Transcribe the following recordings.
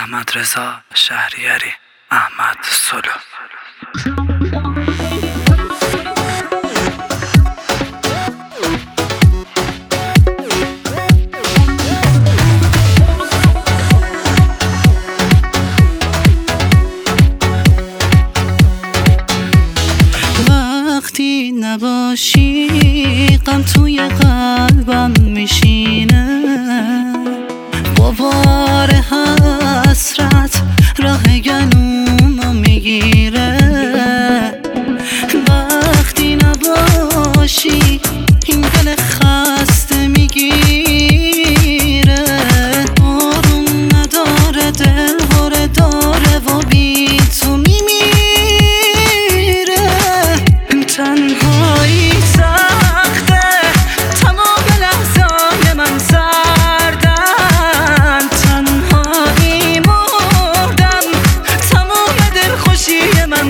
احمد رضا شهریاری، احمد سولو. وقتی نباشی غم توی قلبم میشینه، با بار حسرت راه گلومو میگیره. وقتی نباشی این دل خسته میگیره، آروم نداره، دل هره داره و بی تو تنهایی سخته، تمام لحظای من سردن. تنهایی مردم، تمام دلخوشی من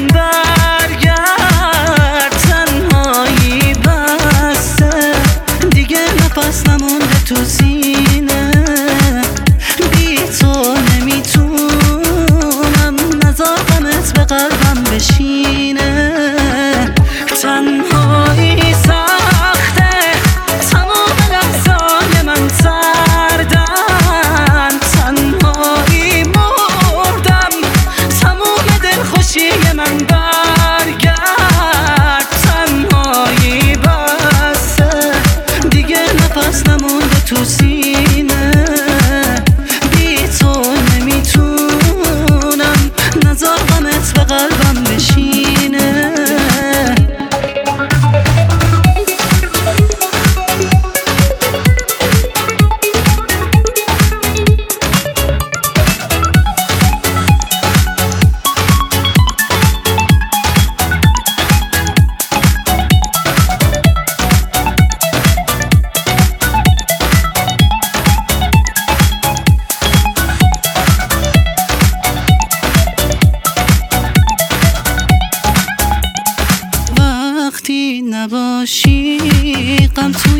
برگرد. تنهایی بسته، دیگه نفس نمونده تو سینه. بی تو نمیتونم، نذار غمت به قلبم بشینه. تنهایی سخته، تمام لحظای من سردن. تنهایی مردم، تمام دلخوشی من برگرد. تنهایی بسته، دیگه نفس نمونده تو سینه. بی تو نمیتونم، نذار غمت به قلبم بشینه. وقتی نباشی غم تو